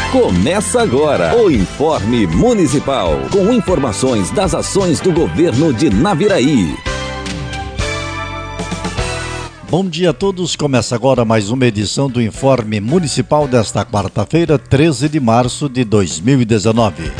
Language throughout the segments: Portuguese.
Começa agora o Informe Municipal, com informações das ações do governo de Naviraí. Bom dia a todos, começa agora mais uma edição do Informe Municipal desta quarta-feira, 13 de março de 2019.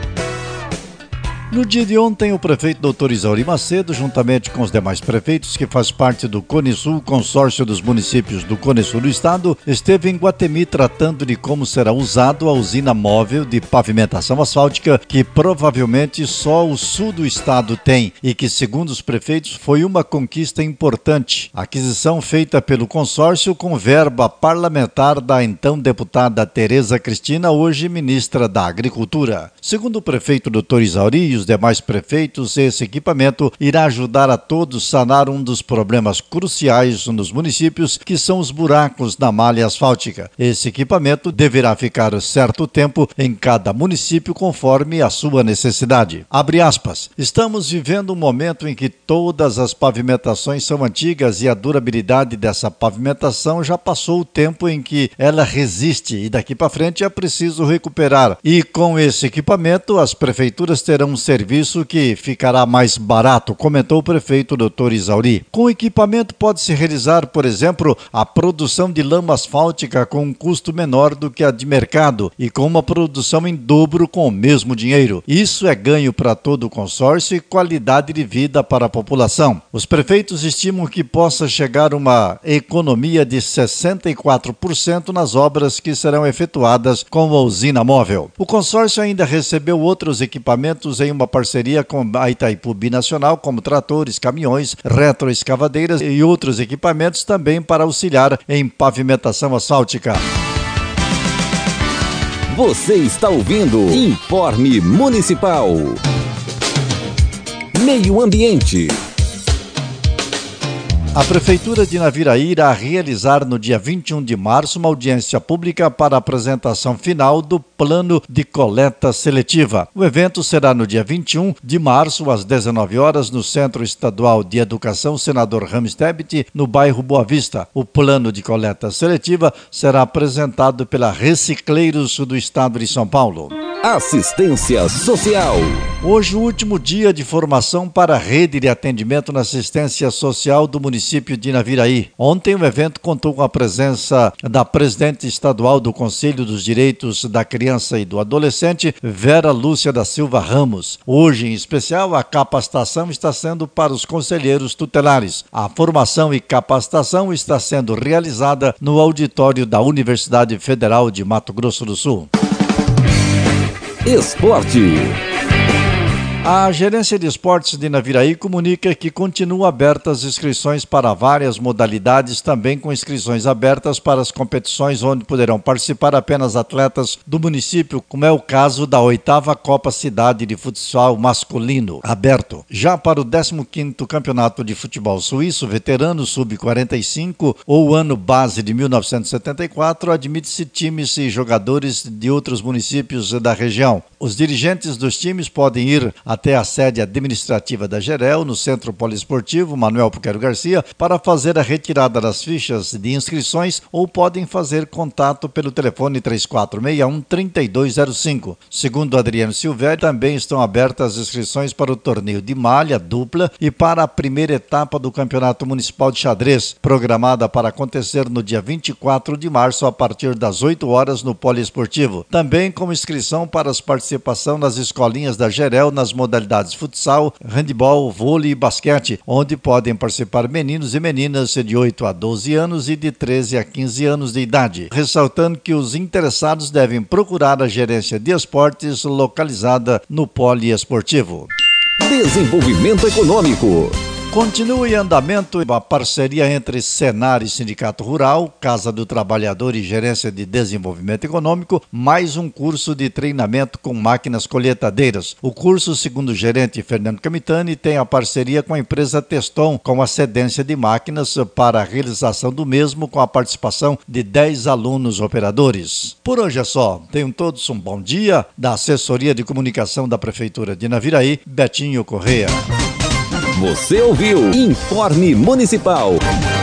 No dia de ontem, o prefeito Dr. Isauri Macedo, juntamente com os demais prefeitos que faz parte do ConeSul, consórcio dos municípios do Cone Sul do estado, esteve em Guatemi tratando de como será usado a usina móvel de pavimentação asfáltica que provavelmente só o sul do estado tem e que, segundo os prefeitos, foi uma conquista importante. A aquisição feita pelo consórcio com verba parlamentar da então deputada Tereza Cristina, hoje ministra da Agricultura. Segundo o prefeito Dr. Isauri e os demais prefeitos, esse equipamento irá ajudar a todos a sanar um dos problemas cruciais nos municípios, que são os buracos na malha asfáltica. Esse equipamento deverá ficar certo tempo em cada município conforme a sua necessidade. Abre aspas. Estamos vivendo um momento em que todas as pavimentações são antigas e a durabilidade dessa pavimentação já passou o tempo em que ela resiste e daqui para frente é preciso recuperar. E com esse equipamento as prefeituras terão um serviço que ficará mais barato, comentou o prefeito Dr. Isauri. Com o equipamento pode-se realizar, por exemplo, a produção de lama asfáltica com um custo menor do que a de mercado e com uma produção em dobro com o mesmo dinheiro. Isso é ganho para todo o consórcio e qualidade de vida para a população. Os prefeitos estimam que possa chegar uma economia de 64% nas obras que serão efetuadas com a usina móvel. O consórcio ainda recebeu outros equipamentos em uma parceria com a Itaipu Binacional, como tratores, caminhões, retroescavadeiras e outros equipamentos também para auxiliar em pavimentação asfáltica. Você está ouvindo Informe Municipal. Meio Ambiente. A Prefeitura de Naviraí irá realizar no dia 21 de março uma audiência pública para a apresentação final do Plano de Coleta Seletiva. O evento será no dia 21 de março, às 19 horas, no Centro Estadual de Educação Senador Ramos Tebet, no bairro Boa Vista. O Plano de Coleta Seletiva será apresentado pela Recicleiros do Estado de São Paulo. Assistência Social. Hoje, o último dia de formação para a rede de atendimento na assistência social do município de Naviraí. Ontem, o evento contou com a presença da presidente estadual do Conselho dos Direitos da Criança e do Adolescente, Vera Lúcia da Silva Ramos. Hoje, em especial, a capacitação está sendo para os conselheiros tutelares. A formação e capacitação está sendo realizada no auditório da Universidade Federal de Mato Grosso do Sul. Esporte. A Gerência de Esportes de Naviraí comunica que continuam abertas inscrições para várias modalidades, também com inscrições abertas para as competições onde poderão participar apenas atletas do município, como é o caso da 8ª Copa Cidade de Futsal Masculino, aberto. Já para o 15º Campeonato de Futebol Suíço, veterano sub-45 ou ano base de 1974, admite-se times e jogadores de outros municípios da região. Os dirigentes dos times podem ir até a sede administrativa da Gerel, no Centro Poliesportivo Manuel Puquero Garcia, para fazer a retirada das fichas de inscrições ou podem fazer contato pelo telefone 3461-3205. Segundo Adriano Silvério, também estão abertas as inscrições para o torneio de malha dupla e para a primeira etapa do Campeonato Municipal de Xadrez, programada para acontecer no dia 24 de março a partir das 8 horas no Poliesportivo. Também com inscrição para as participação nas escolinhas da Gerel nas modalidades futsal, handebol, vôlei e basquete, onde podem participar meninos e meninas de 8 a 12 anos e de 13 a 15 anos de idade. Ressaltando que os interessados devem procurar a Gerência de Esportes localizada no Poliesportivo. Desenvolvimento Econômico. Continua em andamento a parceria entre Senar e Sindicato Rural, Casa do Trabalhador e Gerência de Desenvolvimento Econômico, mais um curso de treinamento com máquinas colheitadeiras. O curso, segundo o gerente Fernando Camitani, tem a parceria com a empresa Teston, com a cedência de máquinas para a realização do mesmo, com a participação de 10 alunos operadores. Por hoje é só. Tenham todos um bom dia. Da Assessoria de Comunicação da Prefeitura de Naviraí, Betinho Correia. Você ouviu Informe Municipal.